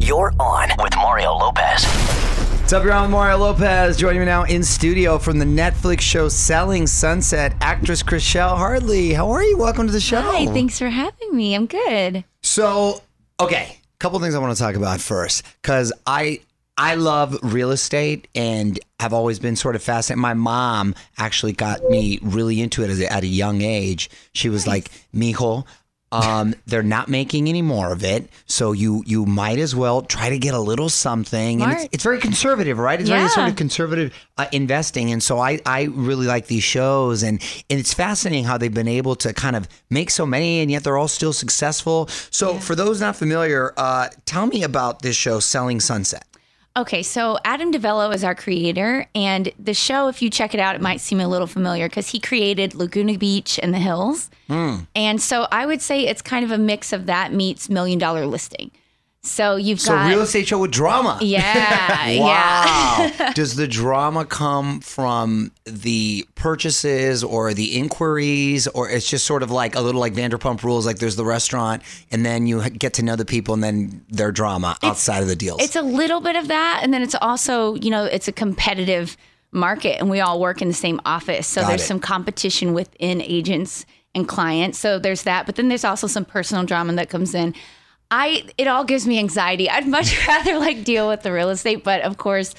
You're on with Mario Lopez. What's up, you're on with Mario Lopez. Joining me now in studio from the Netflix show Selling Sunset, actress Chrishell Hartley. How are you? Welcome to the show. Hi, thanks for having me. I'm good. So, okay, a couple things I want to talk about first, because I love real estate and have always been sort of fascinated. My mom actually got me really into it at a young age. She was like, mijo, they're not making any more of it, so you might as well try to get a little something. Smart. And it's very conservative, right? It's very sort of conservative investing. And so I really like these shows, and it's fascinating how they've been able to kind of make so many, and yet they're all still successful. So for those not familiar, tell me about this show, Selling Sunset. Okay, so Adam DeVello is our creator, and the show, if you check it out, it might seem a little familiar because he created Laguna Beach and The Hills. And so I would say it's kind of a mix of that meets $1 Million Listing. So you've got... So real estate show with drama. Yeah, Wow. yeah. Does the drama come from the purchases or the inquiries, or it's just sort of like a little like Vanderpump Rules, like there's the restaurant and then you get to know the people and then their drama outside of the deals? It's a little bit of that, and then it's also, it's a competitive market, and we all work in the same office. So there's some competition within agents and clients. So there's that, but then there's also some personal drama that comes in. It all gives me anxiety. I'd much rather deal with the real estate, but of course,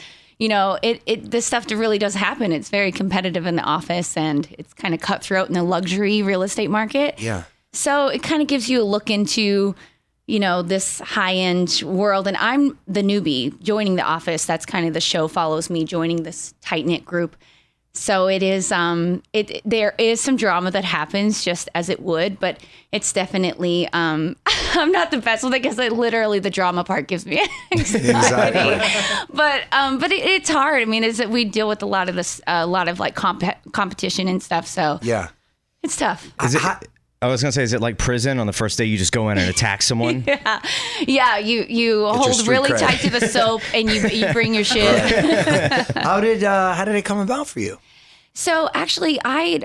this stuff really does happen. It's very competitive in the office, and it's kind of cutthroat in the luxury real estate market. Yeah. So it kind of gives you a look into, this high-end world. And I'm the newbie joining the office. That's kind of the show follows me joining this tight-knit group. So it is, there is some drama that happens just as it would, but it's definitely, I'm not the best with it because literally the drama part gives me anxiety. Exactly. But it's hard. I mean, we deal with a lot of this, competition and stuff. So Yeah. it's tough. I was going to say, is it like prison on the first day you just go in and attack someone? Yeah, you hold really cred. tight to the soap and you bring your shit. How did it come about for you? So actually,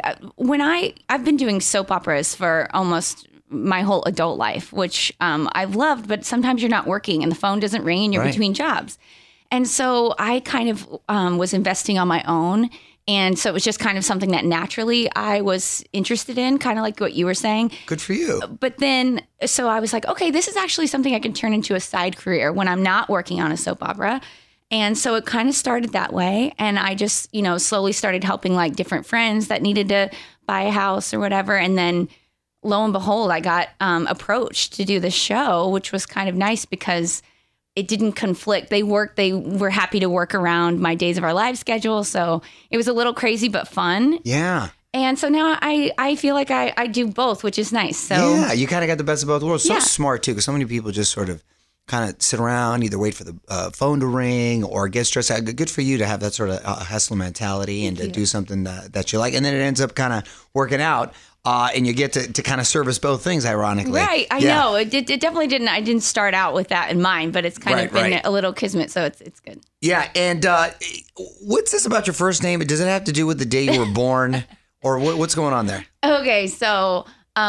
I've been doing soap operas for almost my whole adult life, which I've loved, but sometimes you're not working and the phone doesn't ring and you're between jobs. And so I kind of was investing on my own. And so it was just kind of something that naturally I was interested in, kind of like what you were saying. Good for you. But then, so I was like, okay, this is actually something I can turn into a side career when I'm not working on a soap opera. And so it kind of started that way. And I just, slowly started helping different friends that needed to buy a house or whatever. And then lo and behold, I got approached to do the show, which was kind of nice because it didn't conflict. They were happy to work around my Days of Our Lives schedule. So it was a little crazy, but fun. Yeah. And so now I feel like I do both, which is nice. So yeah, you kind of got the best of both worlds. So Yeah. smart too, because so many people just sort of kind of sit around, either wait for the phone to ring or get stressed out. Good for you to have that sort of hustle mentality and to do something that you like. And then it ends up kind of working out. And you get to kind of service both things, ironically. Right, I know. It definitely didn't. I didn't start out with that in mind, but it's kind of been a little kismet, so it's good. Yeah, and what's this about your first name? Does it have to do with the day you were born, or what's going on there? Okay, so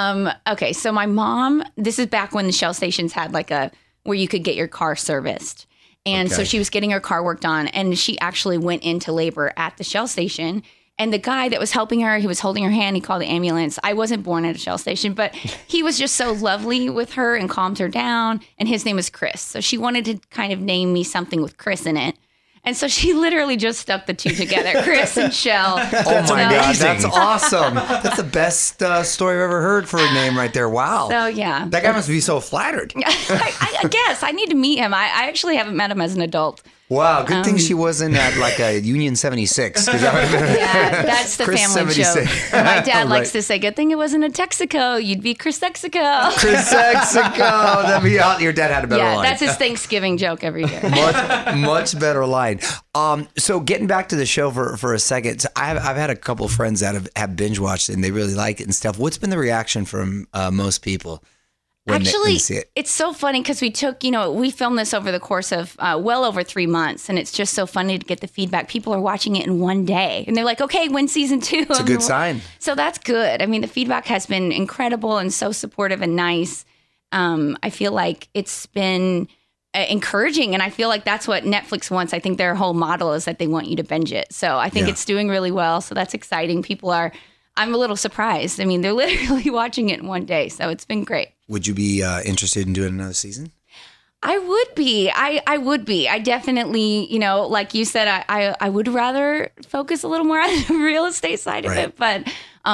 my mom. This is back when the Shell stations had where you could get your car serviced, and so she was getting her car worked on, and she actually went into labor at the Shell station. And the guy that was helping her, he was holding her hand. He called the ambulance. I wasn't born at a Shell station, but he was just so lovely with her and calmed her down. And his name is Chris. So she wanted to kind of name me something with Chris in it. And so she literally just stuck the two together, Chris and Shell. Oh my God, that's awesome. That's the best story I've ever heard for a name right there. Wow. So yeah. That guy must be so flattered. I guess. I need to meet him. I actually haven't met him as an adult. Wow, good thing she wasn't at a Union 76. Yeah, that's the Chris family 76. joke. My dad likes to say, good thing it wasn't a Texaco. You'd be Chris Texaco. Chris Texaco. Your dad had a better line. Yeah, that's his Thanksgiving joke every year. Much better line. So getting back to the show for a second, I've had a couple of friends that have binge watched it and they really like it and stuff. What's been the reaction from most people? When they see it? It's so funny because we filmed this over the course of well over 3 months, and it's just so funny to get the feedback. People are watching it in one day, and they're like, okay, when's season 2? It's a good sign. So that's good. I mean, the feedback has been incredible and so supportive and nice. I feel like it's been encouraging. And I feel like that's what Netflix wants. I think their whole model is that they want you to binge it. So I think it's doing really well. So that's exciting. I'm a little surprised. I mean, they're literally watching it in one day. So it's been great. Would you be interested in doing another season? I would be. I would be. I definitely, like you said, I would rather focus a little more on the real estate side of it. But,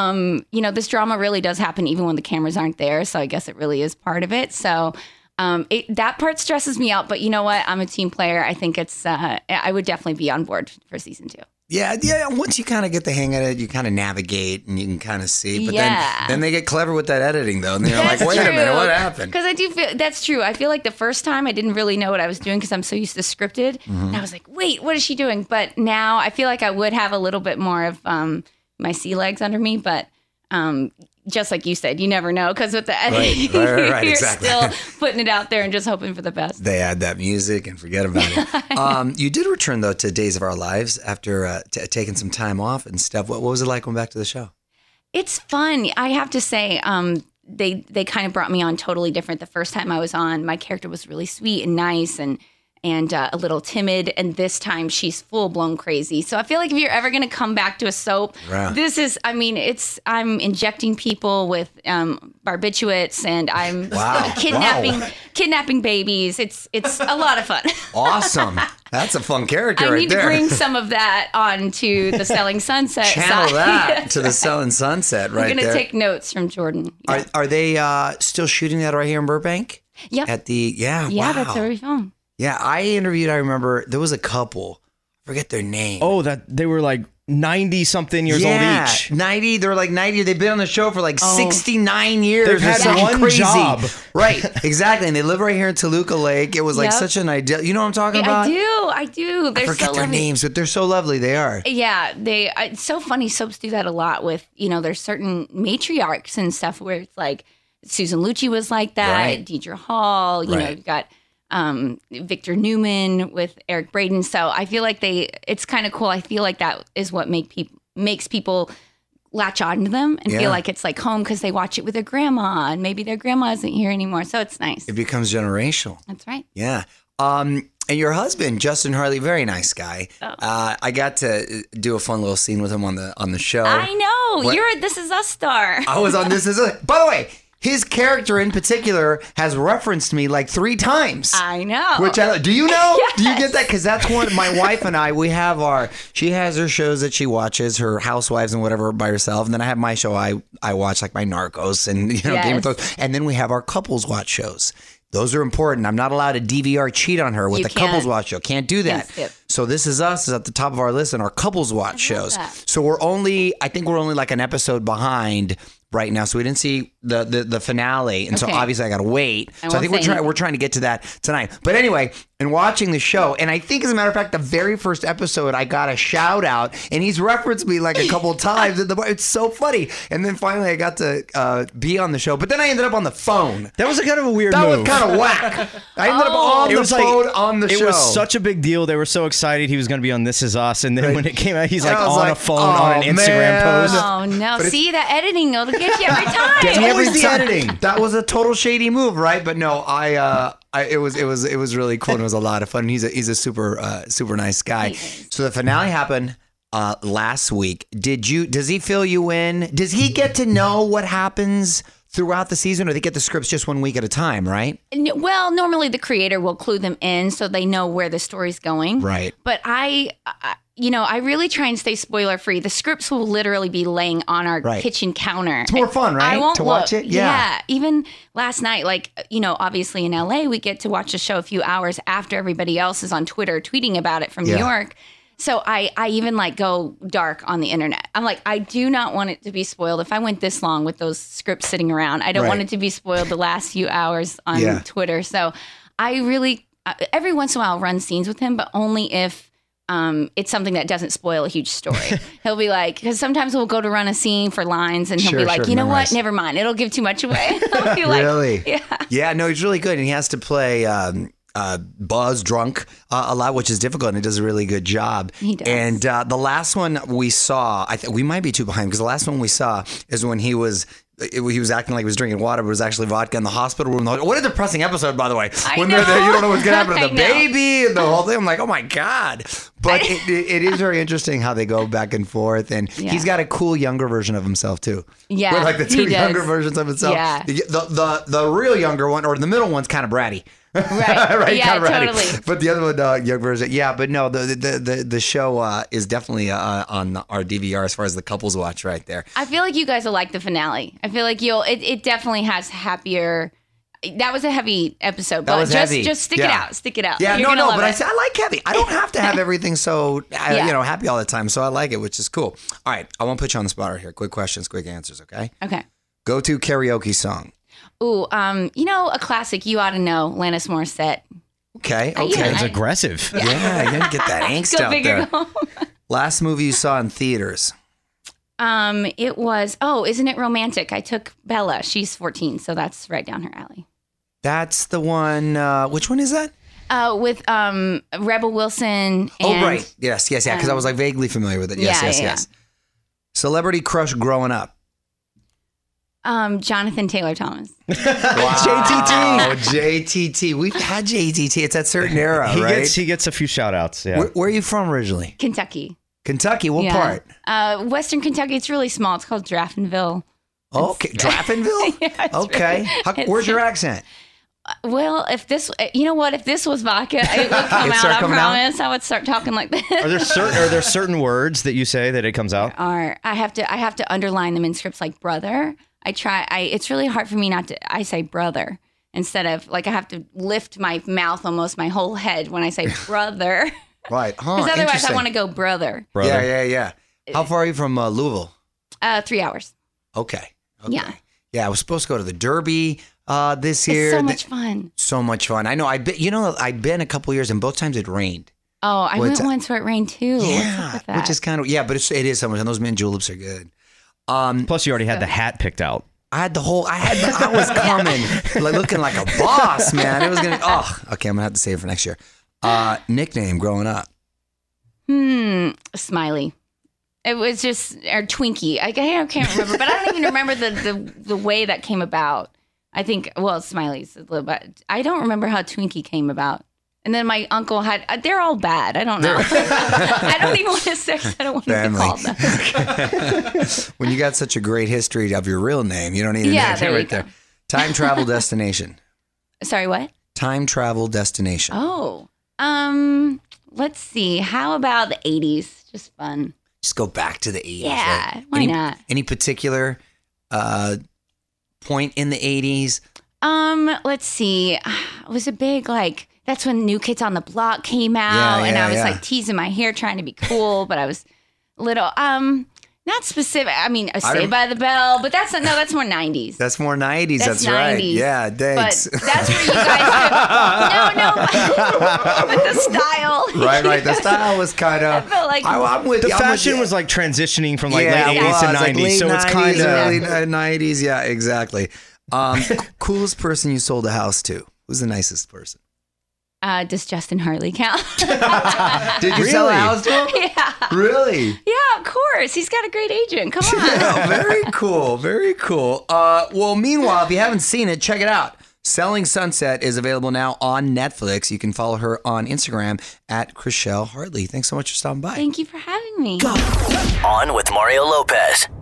this drama really does happen even when the cameras aren't there. So I guess it really is part of it. So that part stresses me out. But you know what? I'm a team player. I think I would definitely be on board for season 2. Yeah. Once you kind of get the hang of it, you kind of navigate and you can kind of see. But then they get clever with that editing, though. And they're like, wait a minute, what happened? Because I do feel that's true. I feel like the first time I didn't really know what I was doing because I'm so used to scripted. And I was like, wait, what is she doing? But now I feel like I would have a little bit more of my sea legs under me. But just like you said, you never know because with the editing, right, you're exactly. still putting it out there and just hoping for the best. They add that music and forget about it. You did return, though, to Days of Our Lives after taking some time off and stuff. What was it like going back to the show? It's fun. I have to say, they kind of brought me on totally different. The first time I was on, my character was really sweet and nice and a little timid. And this time she's full blown crazy. So I feel like if you're ever going to come back to a soap, this is, I'm injecting people with barbiturates and I'm kidnapping babies. It's a lot of fun. Awesome. That's a fun character right there. I need to bring some of that onto the Selling Sunset Channel side. that to the Selling Sunset right there. I'm going to take notes from Jordan. Yeah. Are they still shooting that right here in Burbank? Yep. Yeah, wow. That's where we filmed. Yeah, I remember there was a couple, I forget their name. Oh, that they were like 90-something years old each. 90. They're like 90. They've been on the show for like 69 years. They've had one crazy. job. Right, exactly. And they live right here in Toluca Lake. It was like such an ideal. You know what I'm talking about? I do. They're I forget so their lovely. names, but they're so lovely. They are. Yeah, it's so funny. Soaps do that a lot with, there's certain matriarchs and stuff where it's like Susan Lucci was like that, Right. Deidre Hall, you've got Victor Newman with Eric Braeden. So I feel like it's kind of cool. I feel like that is what makes people latch on to them and feel like it's like home because they watch it with their grandma and maybe their grandma isn't here anymore. So it's nice. It becomes generational. That's right. Yeah. And your husband, Justin Harley, very nice guy. Oh. I got to do a fun little scene with him on the show. I know. What? You're a This Is Us star. I was on This Is Us. By the way, his character in particular has referenced me like 3 times. I know. Do you know? Yes. Do you get that? Because that's one. My wife and I, we have she has her shows that she watches, her Housewives and whatever by herself. And then I have my show I watch, like my Narcos and Game of Thrones. And then we have our couples watch shows. Those are important. I'm not allowed to DVR cheat on her with the couples watch show. Can't do that. Can't skip. So This Is Us is at the top of our list in our couples watch shows. that. So I think we're only like an episode behind right now. So we didn't see the finale. And so obviously I got to wait. So I think we're trying to get to that tonight. But anyway, in watching the show, and I think as a matter of fact, the very first episode, I got a shout out and he's referenced me like a couple of times. It's so funny. And then finally I got to be on the show, but then I ended up on the phone. That was a kind of a weird That move. was kind of whack. I ended up on the phone on the show. It was such a big deal. They were so excited he was going to be on This Is Us. And then when it came out, he's like on a phone on an Instagram post. Oh, no. See, that editing, it'll get you every time. Get me every Always the time. editing. That was a total shady move, right? But no, it was really cool and it was a lot of fun. He's a super nice guy. So the finale happened last week. Does he fill you in? Does he get to know what happens throughout the season, or they get the scripts just 1 week at a time, right? Well, normally the creator will clue them in so they know where the story's going. Right. But I really try and stay spoiler free. The scripts will literally be laying on our kitchen counter. It's more fun, right? I won't to watch it? Yeah. Even last night, obviously in LA, we get to watch the show a few hours after everybody else is on Twitter tweeting about it from New York. So I even go dark on the internet. I'm like, I do not want it to be spoiled. If I went this long with those scripts sitting around, I don't want it to be spoiled the last few hours on Twitter. So I really, every once in a while, I'll run scenes with him, but only if it's something that doesn't spoil a huge story. He'll be like, because sometimes we'll go to run a scene for lines and he'll be like, you know what? Never mind. It'll give too much away. I'll be like, really? Yeah. Yeah, no, he's really good. And he has to play Buzz drunk a lot, which is difficult, and he does a really good job. He does. And the last one we saw, we might be too behind, because the last one we saw is when he was he was acting like he was drinking water, but it was actually vodka in the hospital room. What a depressing episode, by the way. When know. they're there, you don't know what's going to happen to the I know. baby and the whole thing. I'm like, oh my God. But it is very interesting how they go back and forth. And he's got a cool younger version of himself, too. Yeah. With like the two he younger does. versions of himself. Yeah. The real younger one, or the middle one's kind of bratty. Right. Right, Yeah, kind of bratty. totally. But the other one, young version. Yeah, but no, the show is definitely on our DVR as far as the couples watch right there. I feel like you guys will like the finale. I feel like it definitely has happier. That was a heavy episode, but heavy. just stick it out. Stick it out. Yeah, You're gonna love but it. I like heavy. I don't have to have everything so happy all the time. So I like it, which is cool. All right, I won't put you on the spot right here. Quick questions, quick answers. Okay. Okay. Go to karaoke song. Ooh, a classic you ought to know, Alanis Morissette. Okay. It's aggressive. Yeah, you gotta get that angst Go out big there. or go home. Last movie you saw in theaters. It was, Isn't It Romantic? I took Bella. She's 14, so that's right down her alley. That's the one. Which one is that? With Rebel Wilson. And, right. Yes. Because I was like vaguely familiar with it. Yes. Celebrity crush growing up. Jonathan Taylor Thomas. Wow, JTT. We've had JTT. It's that certain era, right? He gets a few shout outs. Yeah. Where are you from originally? Kentucky. Kentucky. What part? Western Kentucky. It's really small. It's called Draftonville. Okay, Draftonville. Yeah, okay. Where's your accent? Well, if this was vodka, it would come out. I promise. I would start talking like this. Are there certain words that you say that it comes out? I have to underline them in scripts like brother. It's really hard for me not to. I say brother instead of I have to lift my mouth, almost my whole head when I say brother. Right. Because otherwise I want to go brother. Yeah. How far are you from Louisville? 3 hours. Okay. Yeah. Yeah, I was supposed to go to the Derby this year. It's so much fun. So much fun. I know. I've been a couple years, and both times it rained. Oh, I went once where it rained too. Yeah, which is kind of but it is so much. And those mint juleps are good. Plus, you already had the hat picked out. I was coming looking like a boss, man. It was gonna. Okay. I'm gonna have to save it for next year. Nickname growing up. Smiley. It was just or Twinkie. I can't remember, but I don't even remember the way that came about. I think Smiley's a little bit. I don't remember how Twinkie came about. And then my uncle had. They're all bad. I don't know. I don't even want to say. I don't want to be called that. When you got such a great history of your real name, you don't need a name right there. Time travel destination. Sorry, what? Time travel destination. Oh, let's see. How about the 80s? Just fun. Just go back to the 80s. Yeah, right? why not? Any particular point in the 80s? Let's see. It was a big that's when New Kids on the Block came out, and I was teasing my hair, trying to be cool, but I was little. Not specific. I mean, Saved by the Bell, but that's more 90s. That's more 90s. That's 90s. Right. Yeah, thanks. But that's where you guys no, but the style. Right. The style was kind of. I felt like I'm with the you. fashion was transitioning from late 80s to 90s, so it's kind of early 90s. Yeah, exactly. Coolest person you sold a house to? Who's the nicest person? Does Justin Hartley count? Did you sell a house to him? Yeah. Really? Yeah, of course. He's got a great agent. Come on. Yeah, very cool. Very cool. Well, meanwhile, if you haven't seen it, check it out. Selling Sunset is available now on Netflix. You can follow her on Instagram at Chrishell Hartley. Thanks so much for stopping by. Thank you for having me. On with Mario Lopez.